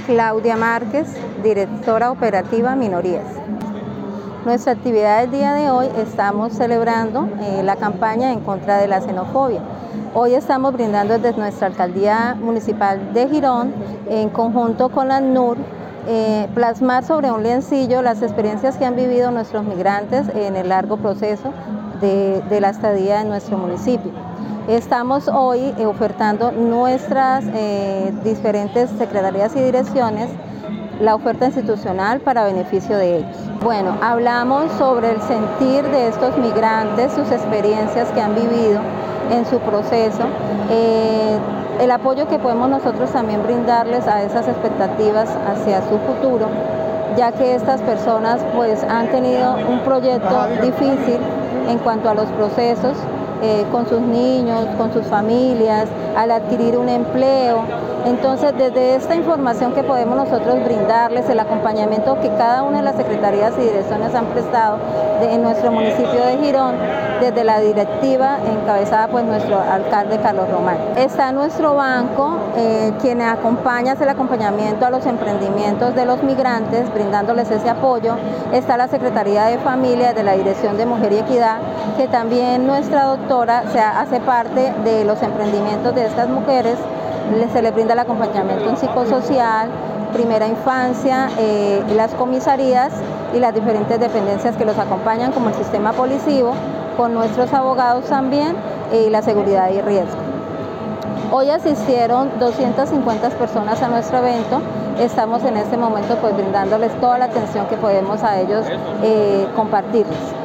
Claudia Márquez, directora operativa Minorías. Nuestra actividad del día de hoy estamos celebrando la campaña en contra de la xenofobia. Hoy estamos brindando desde nuestra Alcaldía Municipal de Girón, en conjunto con la ACNUR, plasmar sobre un liencillo las experiencias que han vivido nuestros migrantes en el largo proceso de la estadía en nuestro municipio. Estamos hoy ofertando nuestras diferentes secretarías y direcciones la oferta institucional para beneficio de ellos. Bueno, hablamos sobre el sentir de estos migrantes, sus experiencias que han vivido en su proceso, el apoyo que podemos nosotros también brindarles a esas expectativas hacia su futuro, ya que estas personas pues han tenido un proyecto difícil en cuanto a los procesos con sus niños, con sus familias, al adquirir un empleo. Entonces, desde esta información que podemos nosotros brindarles, el acompañamiento que cada una de las secretarías y direcciones han prestado en nuestro municipio de Girón, desde la directiva encabezada por nuestro alcalde Carlos Román. Está nuestro banco, quien acompaña, hace el acompañamiento a los emprendimientos de los migrantes, brindándoles ese apoyo. Está la Secretaría de Familia de la Dirección de Mujer y Equidad, que también nuestra doctora hace parte de los emprendimientos de estas mujeres. Se les brinda el acompañamiento en psicosocial, primera infancia, las comisarías y las diferentes dependencias que los acompañan, como el sistema policivo, con nuestros abogados también, y la seguridad y riesgo. Hoy asistieron 250 personas a nuestro evento. Estamos en este momento pues brindándoles toda la atención que podemos a ellos compartirles.